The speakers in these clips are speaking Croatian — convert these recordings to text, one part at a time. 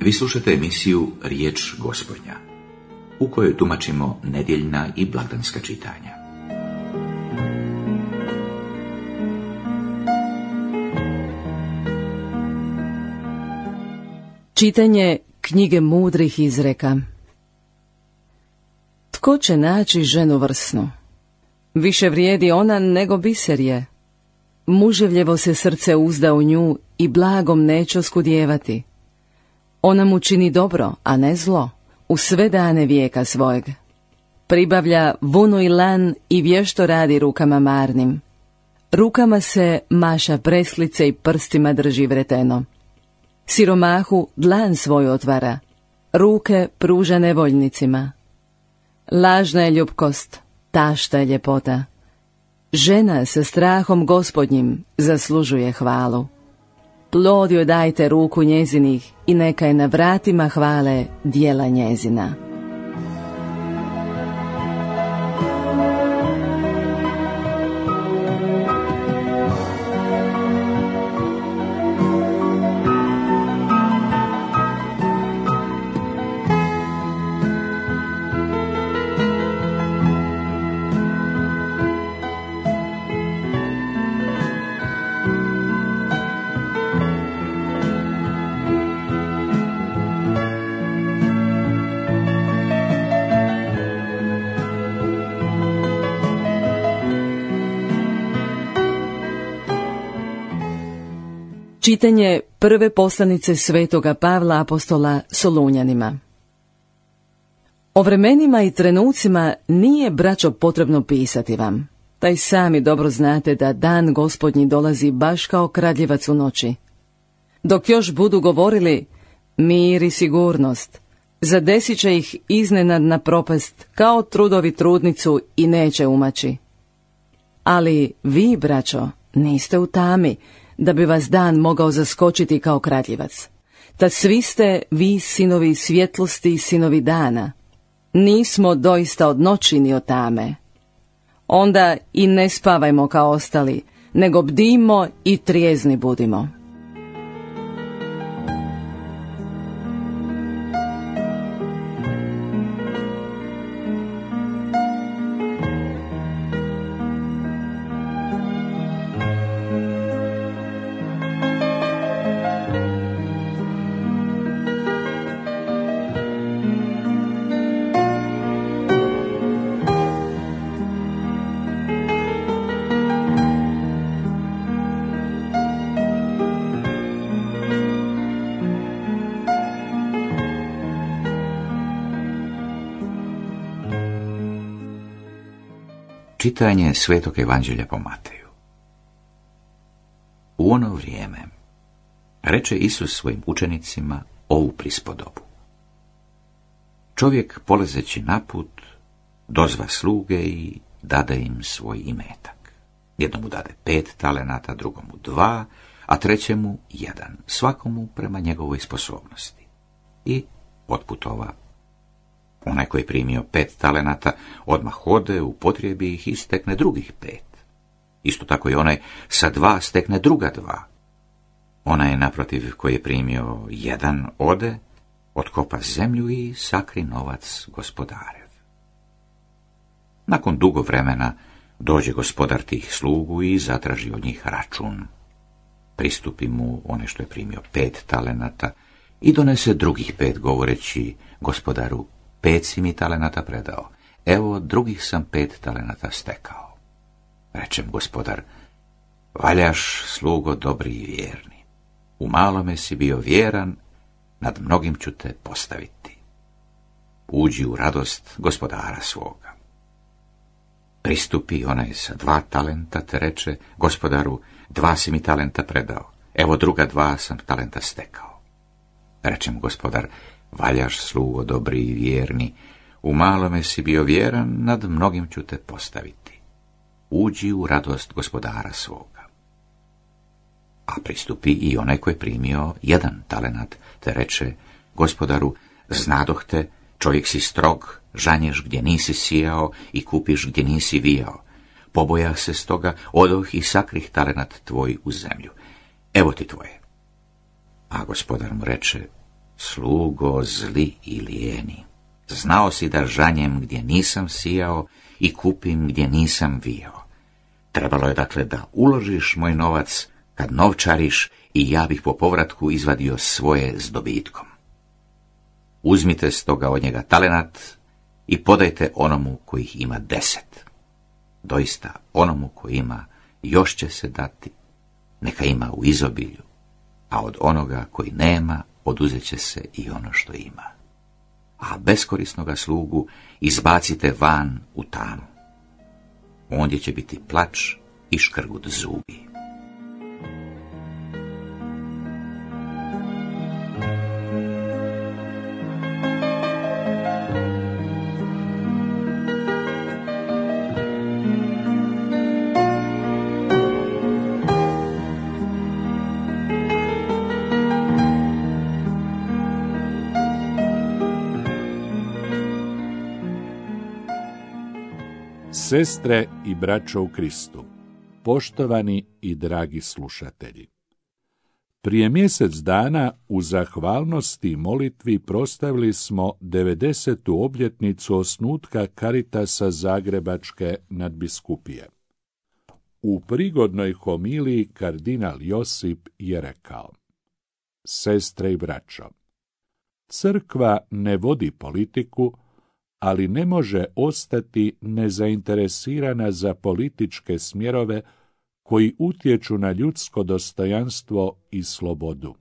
Vi slušate emisiju Riječ Gospodnja, u kojoj tumačimo nedjeljna i blagdanska čitanja. Čitanje knjige mudrih izreka. Tko će naći ženu vrsnu? Više vrijedi ona nego biser je. Muževljevo se srce uzda u nju i blagom neće oskudijevati. Ona mu čini dobro, a ne zlo, u sve dane vijeka svojeg. Pribavlja vunu i lan i vješto radi rukama marnim. Rukama se maša preslice i prstima drži vreteno. Siromahu dlan svoju otvara, ruke pruža nevoljnicima. Lažna je ljubkost, tašta je ljepota. Žena sa strahom Gospodnjim zaslužuje hvalu. Plod joj dajte ruku njezinih i neka je na vratima hvale djela njezina. Čitanje prve poslanice svetoga Pavla apostola Solunjanima. O vremenima i trenucima nije, braćo, potrebno pisati vam. Taj sami dobro znate da dan Gospodnji dolazi baš kao kradljivac u noći. Dok još budu govorili mir i sigurnost, zadesit će ih iznenadna propast kao trudovi trudnicu i neće umaći. Ali vi, braćo, niste u tami, da bi vas dan mogao zaskočiti kao kradljivac. Tad svi ste vi sinovi svjetlosti i sinovi dana. Nismo doista od noći ni od tame. Onda i ne spavajmo kao ostali, nego bdimo i trijezni budimo. Čitanje Svetog Evanđelja po Mateju. U ono vrijeme reče Isus svojim učenicima ovu prispodobu. Čovjek polezeći naput dozva sluge i dade im svoj imetak. Jednomu dade 5 talenata, drugomu 2, a trećemu 1, svakomu prema njegovoj sposobnosti. I otputova. Onaj koji je primio 5 talenata odmah ode, upotrijebi ih i stekne drugih 5. Isto tako i onaj sa 2 stekne druga 2. Onaj naprotiv koji je primio 1 ode, otkopa zemlju i sakri novac gospodarev. Nakon dugo vremena dođe gospodar tih slugu i zatraži od njih račun. Pristupi mu onaj što je primio 5 talenata i donese drugih 5 govoreći gospodaru, 5 si mi talenata predao, evo drugih sam 5 talenata stekao. Rečem gospodar, valjaš slugo dobri i vjerni. U malome si bio vjeran, nad mnogim ću te postaviti. Uđi u radost gospodara svoga. Pristupi onaj sa 2 talenta te reče, gospodaru, 2 si mi talenta predao, evo druga 2 sam talenta stekao. Rečem gospodar, valjaš slugo dobri i vjerni, u malome si bio vjeran, nad mnogim ću te postaviti. Uđi u radost gospodara svoga. A pristupi i onaj koji je primio 1 talenat, te reče, gospodaru, znadoh te, čovjek si strog, žanješ gdje nisi sijao i kupiš gdje nisi vijao. Pobojah se stoga, odoh i sakrih talenat tvoj u zemlju. Evo ti tvoje. A gospodar mu reče, slugo zli i lijeni. Znao si da žanjem gdje nisam sijao i kupim gdje nisam vijao. Trebalo je dakle da uložiš moj novac kad novčariš i ja bih po povratku izvadio svoje s dobitkom. Uzmite stoga od njega talenat i podajte onomu kojih ima 10. Doista, onomu koji ima još će se dati, neka ima u izobilju, a od onoga koji nema oduzet će se i ono što ima. A beskorisnoga slugu izbacite van u tamu. Ondje će biti plač i škrgut zubi. Sestre i braćo u Kristu, poštovani i dragi slušatelji. Prije mjesec dana u zahvalnosti i molitvi proslavili smo 90. obljetnicu osnutka Caritasa Zagrebačke nadbiskupije. U prigodnoj homiliji kardinal Josip je rekao: Sestre i braćo, crkva ne vodi politiku, ali ne može ostati nezainteresirana za političke smjerove koji utječu na ljudsko dostojanstvo i slobodu.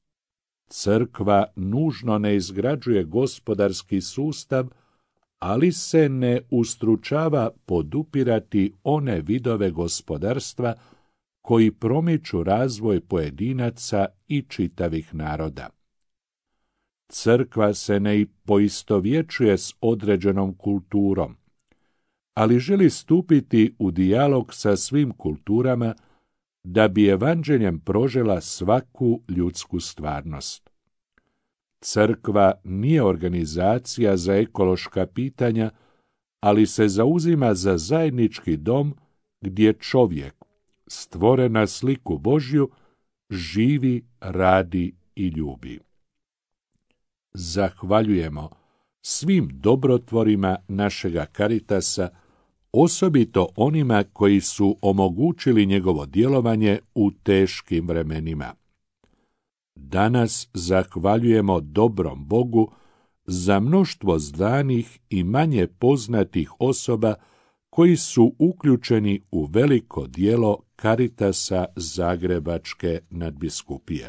Crkva nužno ne izgrađuje gospodarski sustav, ali se ne ustručava podupirati one vidove gospodarstva koji promiču razvoj pojedinaca i čitavih naroda. Crkva se ne poistovjećuje s određenom kulturom, ali želi stupiti u dijalog sa svim kulturama da bi evanđeljem prožela svaku ljudsku stvarnost. Crkva nije organizacija za ekološka pitanja, ali se zauzima za zajednički dom gdje čovjek, stvoren na sliku Božju, živi, radi i ljubi. Zahvaljujemo svim dobrotvorima našega Caritasa, osobito onima koji su omogućili njegovo djelovanje u teškim vremenima. Danas zahvaljujemo dobrom Bogu za mnoštvo znanih i manje poznatih osoba koji su uključeni u veliko djelo Caritasa Zagrebačke nadbiskupije.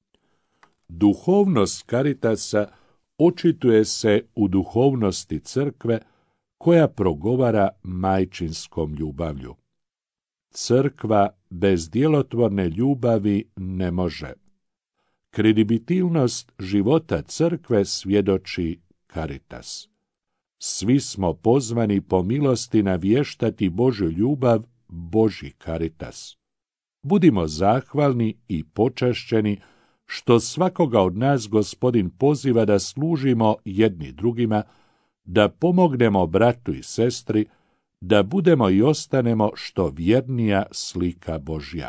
Duhovnost Caritasa očituje se u duhovnosti crkve koja progovara majčinskom ljubavlju. Crkva bez djelotvorne ljubavi ne može. Kredibilnost života crkve svjedoči Caritas. Svi smo pozvani po milosti navještati Božju ljubav, Božji Caritas. Budimo zahvalni i počašćeni što svakoga od nas Gospodin poziva da služimo jedni drugima, da pomognemo bratu i sestri, da budemo i ostanemo što vjernija slika Božja.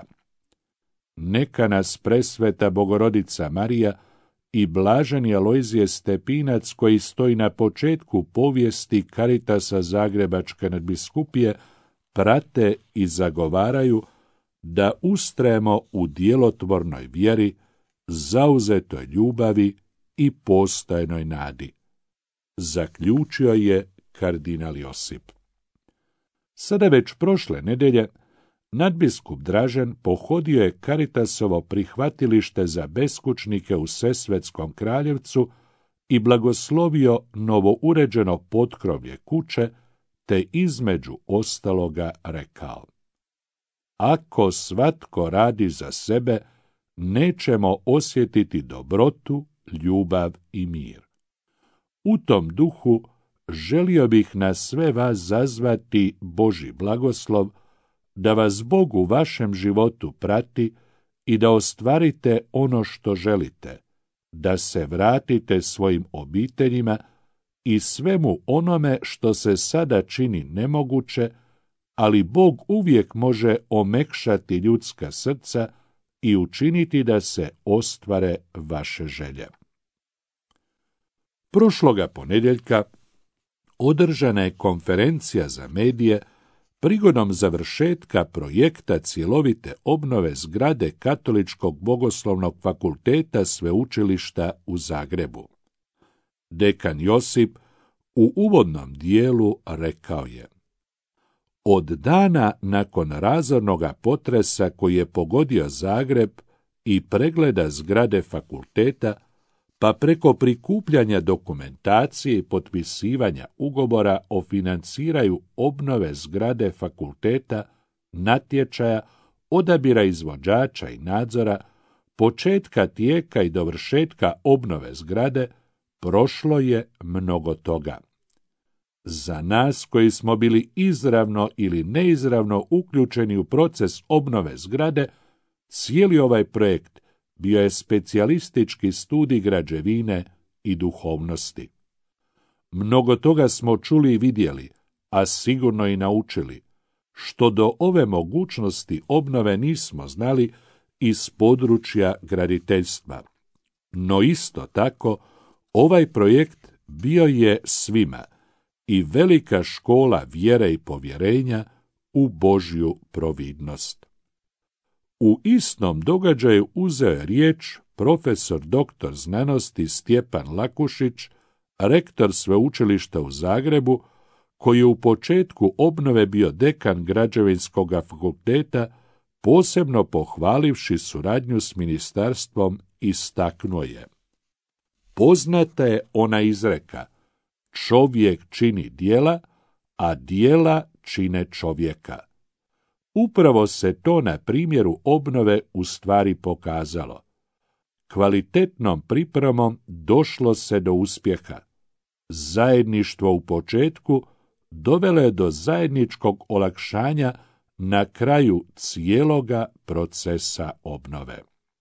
Neka nas presveta Bogorodica Marija i blaženi Alojzije Stepinac, koji stoji na početku povijesti Caritasa Zagrebačke nadbiskupije, prate i zagovaraju da ustrajemo u djelotvornoj vjeri, zauzetoj ljubavi i postojnoj nadi. Zaključio je kardinal Josip. Sada već prošle nedjelje nadbiskup Dražen pohodio je Caritasovo prihvatilište za beskućnike u Sesvetskom Kraljevcu i blagoslovio novouređeno potkrovlje kuće, te između ostaloga rekao: Ako svatko radi za sebe, nećemo osjetiti dobrotu, ljubav i mir. U tom duhu želio bih na sve vas zazvati Božji blagoslov, da vas Bog u vašem životu prati i da ostvarite ono što želite, da se vratite svojim obiteljima i svemu onome što se sada čini nemoguće, ali Bog uvijek može omekšati ljudska srca i učiniti da se ostvare vaše želje. Prošloga ponedjeljka održana je konferencija za medije prigodom završetka projekta cjelovite obnove zgrade Katoličkog bogoslovnog fakulteta sveučilišta u Zagrebu. Dekan Josip u uvodnom dijelu rekao je: od dana nakon razornoga potresa koji je pogodio Zagreb i pregleda zgrade fakulteta, pa preko prikupljanja dokumentacije i potpisivanja ugovora o financiranju obnove zgrade fakulteta, natječaja, odabira izvođača i nadzora, početka tijeka i dovršetka obnove zgrade, prošlo je mnogo toga. Za nas koji smo bili izravno ili neizravno uključeni u proces obnove zgrade, cijeli ovaj projekt bio je specijalistički studij građevine i duhovnosti. Mnogo toga smo čuli i vidjeli, a sigurno i naučili, što do ove mogućnosti obnove nismo znali iz područja graditeljstva. No isto tako, ovaj projekt bio je svima i velika škola vjere i povjerenja u Božju providnost. U istom događaju uzeo je riječ profesor doktor znanosti Stjepan Lakušić, rektor sveučilišta u Zagrebu, koji je u početku obnove bio dekan građevinskog fakulteta, posebno pohvalivši suradnju s ministarstvom, istaknuo je: poznata je ona izreka: čovjek čini djela, a djela čine čovjeka. Upravo se to na primjeru obnove u stvari pokazalo. Kvalitetnom pripremom došlo se do uspjeha. Zajedništvo u početku dovelo je do zajedničkog olakšanja na kraju cijeloga procesa obnove.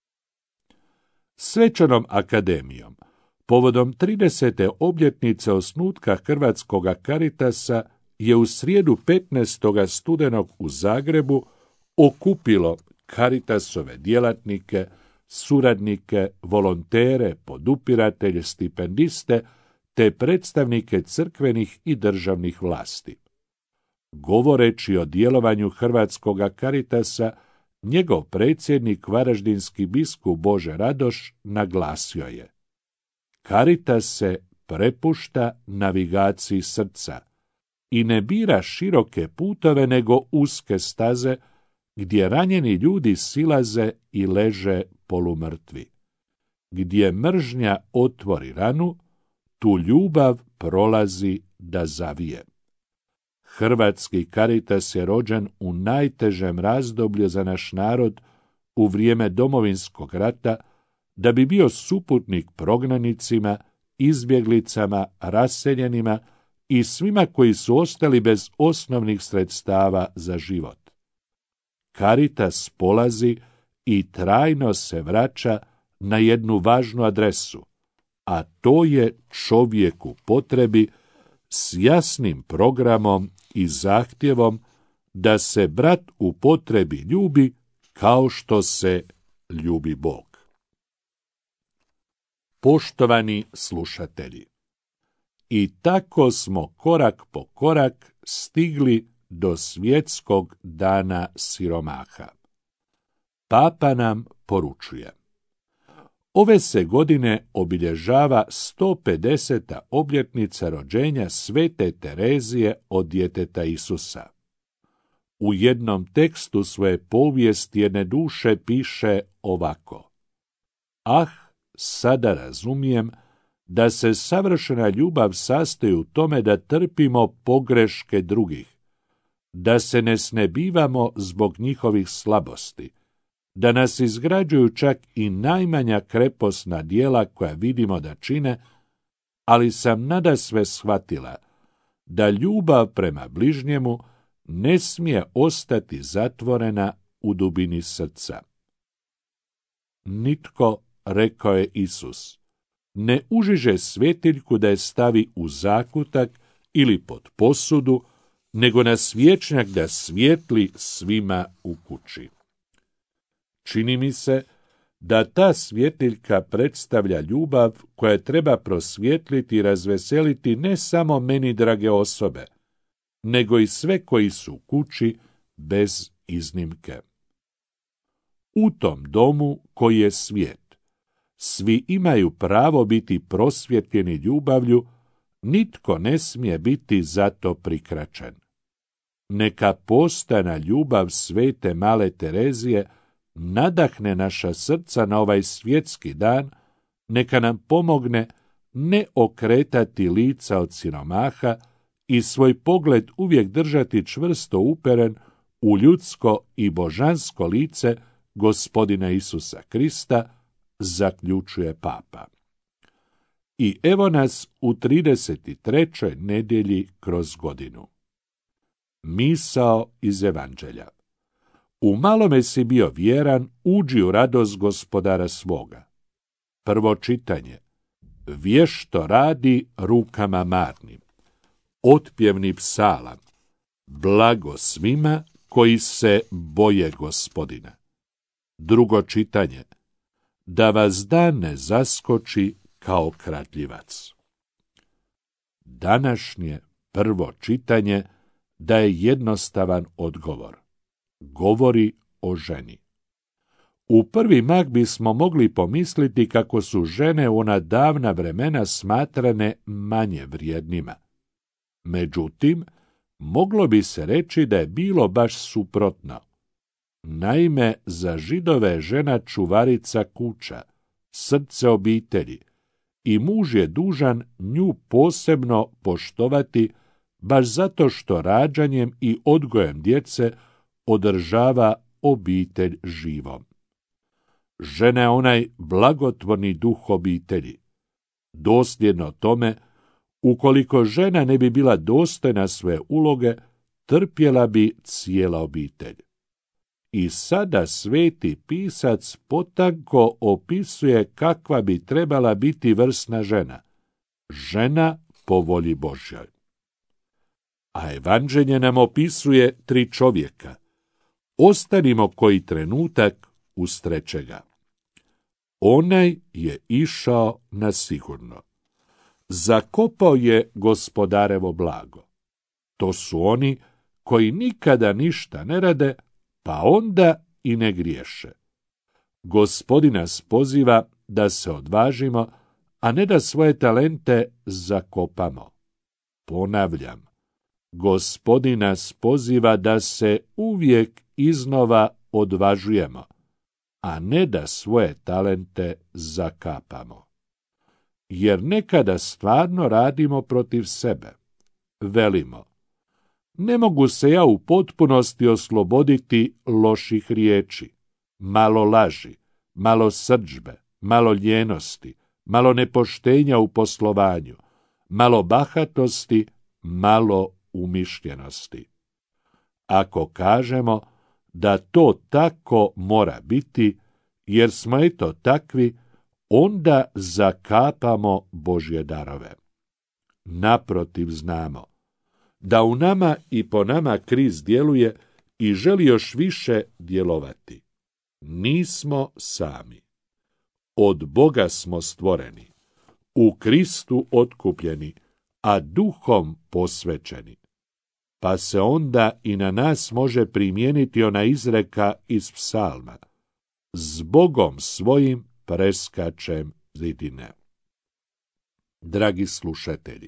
Svečanom akademijom, povodom 30. obljetnice osnutka Hrvatskog Caritasa, je u srijedu 15. studenog u Zagrebu okupilo Caritasove djelatnike, suradnike, volontere, podupiratelje, stipendiste te predstavnike crkvenih i državnih vlasti. Govoreći o djelovanju Hrvatskog Caritasa, njegov predsjednik, varaždinski biskup Bože Radoš, naglasio je: Caritas se prepušta navigaciji srca i ne bira široke putove nego uske staze, gdje ranjeni ljudi silaze i leže polumrtvi. Gdje mržnja otvori ranu, tu ljubav prolazi da zavije. Hrvatski Caritas je rođen u najtežem razdoblju za naš narod, u vrijeme Domovinskog rata, da bi bio suputnik prognanicima, izbjeglicama, raseljenima i svima koji su ostali bez osnovnih sredstava za život. Caritas polazi i trajno se vraća na jednu važnu adresu, a to je čovjek u potrebi, s jasnim programom i zahtjevom da se brat u potrebi ljubi kao što se ljubi Bog. Poštovani slušatelji, i tako smo korak po korak stigli do svjetskog dana siromaha. Papa nam poručuje: ove se godine obilježava 150. obljetnica rođenja Svete Terezije od djeteta Isusa. U jednom tekstu svoje povijesti jedne duše piše ovako: ah, sada razumijem da se savršena ljubav sastoji u tome da trpimo pogreške drugih, da se ne snebivamo zbog njihovih slabosti, da nas izgrađuju čak i najmanja kreposna djela koja vidimo da čine, ali sam nadasve shvatila da ljubav prema bližnjemu ne smije ostati zatvorena u dubini srca. Nitko, rekao je Isus, ne užiže svjetiljku da je stavi u zakutak ili pod posudu, nego na svječnjak da svijetli svima u kući. Čini mi se da ta svjetiljka predstavlja ljubav koja treba prosvjetliti i razveseliti ne samo meni drage osobe, nego i sve koji su u kući bez iznimke. U tom domu koji je svijet, svi imaju pravo biti prosvjetljeni ljubavlju, nitko ne smije biti zato prikraćen. Neka postana ljubav svete male Terezije nadahne naša srca na ovaj svjetski dan, neka nam pomogne ne okretati lica od siromaha i svoj pogled uvijek držati čvrsto uperen u ljudsko i božansko lice Gospodina Isusa Krista, zaključuje papa. I evo nas u 33. nedjelji kroz godinu. Misao iz Evanđelja. U malome si bio vjeran, uđi u radost Gospodara svoga. Prvo čitanje. Vješto radi rukama marnim. Otpjevni psalam. Blago svima koji se boje Gospodina. Drugo čitanje. Da vas dan ne zaskoči kao kradljivac. Današnje prvo čitanje daje jednostavan odgovor. Govori o ženi. U prvi mah bismo mogli pomisliti kako su žene u ona davna vremena smatrane manje vrijednima. Međutim, moglo bi se reći da je bilo baš suprotno. Naime, za Židove je žena čuvarica kuća, srce obitelji, i muž je dužan nju posebno poštovati baš zato što rađanjem i odgojem djece održava obitelj živom. Žena je onaj blagotvorni duh obitelji. Dosljedno tome, ukoliko žena ne bi bila dostojna svoje uloge, trpjela bi cijela obitelj. I sada sveti pisac potanko opisuje kakva bi trebala biti vrsna žena. Žena po volji Božjoj. A Evanđelje nam opisuje 3 čovjeka. Ostanimo koji trenutak uz trećega. Onaj je išao na sigurno. Zakopao je Gospodarevo blago. To su oni koji nikada ništa ne rade, pa onda i ne griješe. Gospodin nas poziva da se odvažimo, a ne da svoje talente zakopamo. Ponavljam, Gospodin nas poziva da se uvijek iznova odvažujemo, a ne da svoje talente zakapamo. Jer nekada stvarno radimo protiv sebe. Velimo, ne mogu se ja u potpunosti osloboditi loših riječi, malo laži, malo srdžbe, malo ljenosti, malo nepoštenja u poslovanju, malo bahatosti, malo umišljenosti. Ako kažemo da to tako mora biti, jer smo eto takvi, onda zakapamo Božje darove. Naprotiv, znamo da u nama i po nama Krist djeluje i želi još više djelovati. Nismo sami. Od Boga smo stvoreni, u Kristu otkupljeni, a duhom posvećeni. Pa se onda i na nas može primijeniti ona izreka iz psalma. S Bogom svojim preskačem zidine. Dragi slušatelji,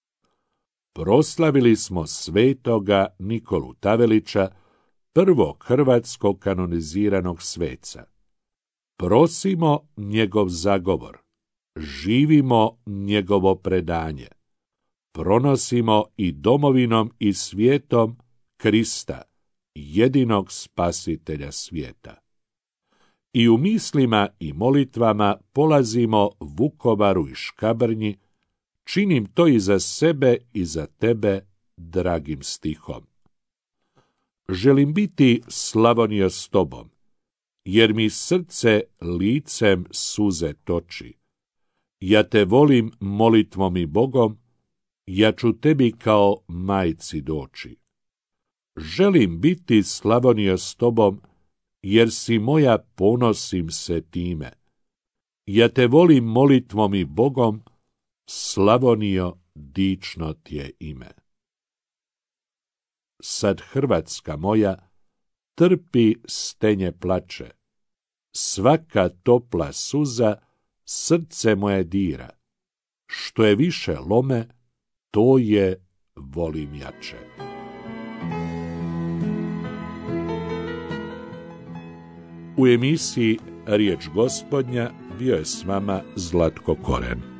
proslavili smo svetoga Nikolu Tavelića, prvog hrvatskog kanoniziranog sveca. Prosimo njegov zagovor, živimo njegovo predanje, pronosimo i domovinom i svijetom Krista, jedinog spasitelja svijeta. I u mislima i molitvama polazimo Vukovaru i Škabrnji, činim to i za sebe i za tebe dragim stihom. Želim biti, Slavonijo, s tobom, jer mi srce licem suze toči. Ja te volim molitvom i Bogom, ja ću tebi kao majci doći. Želim biti, Slavonijo, s tobom, jer si moja, ponosim se time. Ja te volim molitvom i Bogom, Slavonijo, dično ti je ime. Sad Hrvatska moja trpi stenje plače, svaka topla suza srce moje dira, što je više lome, to je volim jače. U emisiji Riječ Gospodnja bio je s vama Zlatko Koren.